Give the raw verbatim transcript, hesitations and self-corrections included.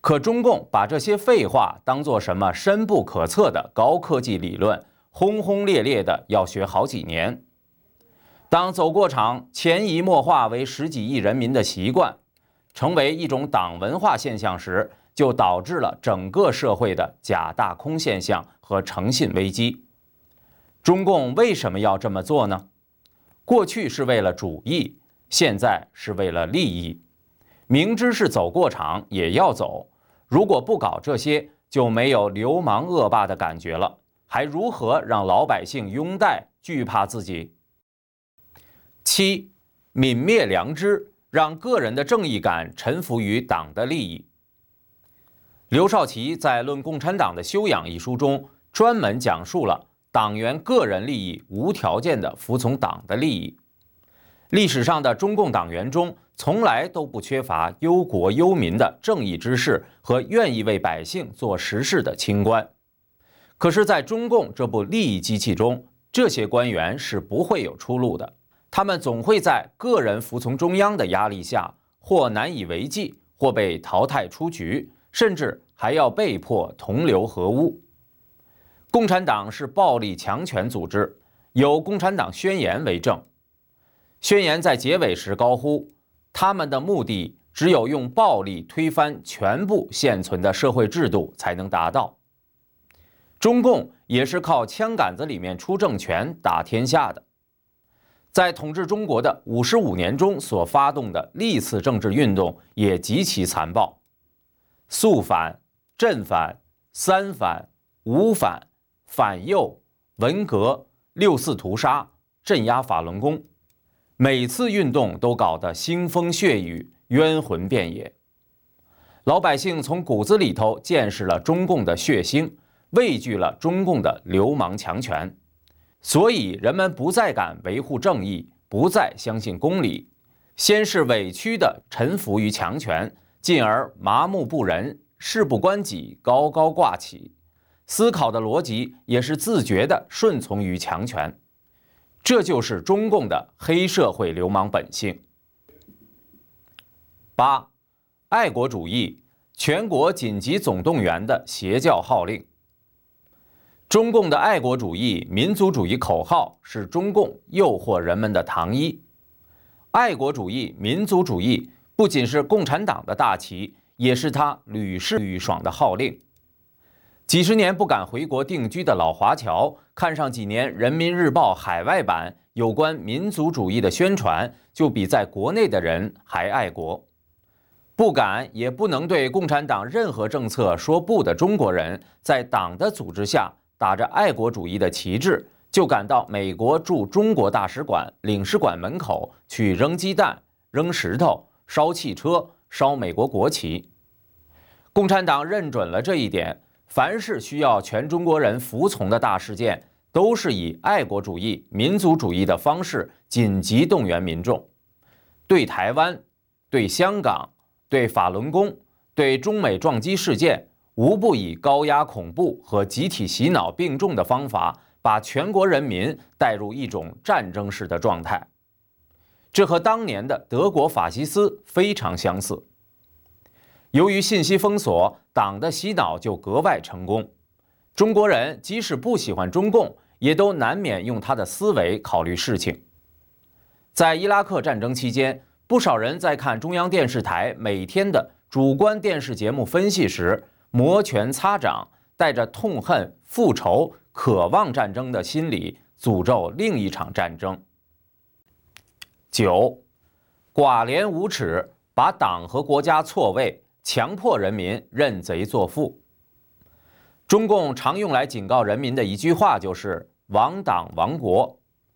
可中共把这些废话当作什么深不可测的高科技理论，轰轰烈烈的要学好几年。当走过场潜移默化为十几亿人民的习惯，成为一种党文化现象时，就导致了整个社会的假大空现象和诚信危机。中共为什么要这么做呢？过去是为了主义，现在是为了利益。明知是走过场也要走，如果不搞这些，就没有流氓恶霸的感觉了，还如何让老百姓拥戴惧怕自己？七，泯灭良知，让个人的正义感臣服于党的利益。刘少奇在《论共产党的修养》一书中，专门讲述了党员个人利益无条件地服从党的利益。历史上的中共党员中，从来都不缺乏忧国忧民的正义之士和愿意为百姓做实事的清官。可是，在中共这部利益机器中，这些官员是不会有出路的。他们总会在个人服从中央的压力下，或难以为继，或被淘汰出局，甚至还要被迫同流合污。共产党是暴力强权组织，有《共产党宣言》为证。宣言在结尾时高呼，他们的目的只有用暴力推翻全部现存的社会制度才能达到。中共也是靠枪杆子里面出政权打天下的。在统治中国的五十五年中所发动的历次政治运动也极其残暴，肃反、镇反、三反、五反、反右、文革、六四屠杀、镇压法轮功，每次运动都搞得腥风血雨，冤魂遍野。老百姓从骨子里头见识了中共的血腥，畏惧了中共的流氓强权。所以人们不再敢维护正义，不再相信公理，先是委屈地臣服于强权，进而麻木不仁，事不关己，高高挂起。思考的逻辑也是自觉地顺从于强权。这就是中共的黑社会流氓本性。八，爱国主义，全国紧急总动员的邪教号令。中共的爱国主义、民族主义口号是中共诱惑人们的糖衣。爱国主义、民族主义不仅是共产党的大旗，也是他屡试屡爽的号令。几十年不敢回国定居的老华侨，看上几年人民日报海外版有关民族主义的宣传，就比在国内的人还爱国。不敢也不能对共产党任何政策说不的中国人，在党的组织下打着爱国主义的旗帜，就赶到美国驻中国大使馆、领事馆门口去扔鸡蛋、扔石头、烧汽车、烧美国国旗。共产党认准了这一点，凡是需要全中国人服从的大事件，都是以爱国主义、民族主义的方式紧急动员民众。对台湾、对香港、对法轮功、对中美撞击事件，无不以高压恐怖和集体洗脑并重的方法，把全国人民带入一种战争式的状态。这和当年的德国法西斯非常相似。由于信息封锁，党的洗脑就格外成功。中国人即使不喜欢中共，也都难免用他的思维考虑事情。在伊拉克战争期间，不少人在看中央电视台每天的主观电视节目分析时，摩拳擦掌，带着痛恨、复仇、渴望战争的心理，诅咒另一场战争。九，寡廉无耻，把党和国家错位，强迫人民认贼作父。中共常用来警告人民的一句话就是亡党亡国。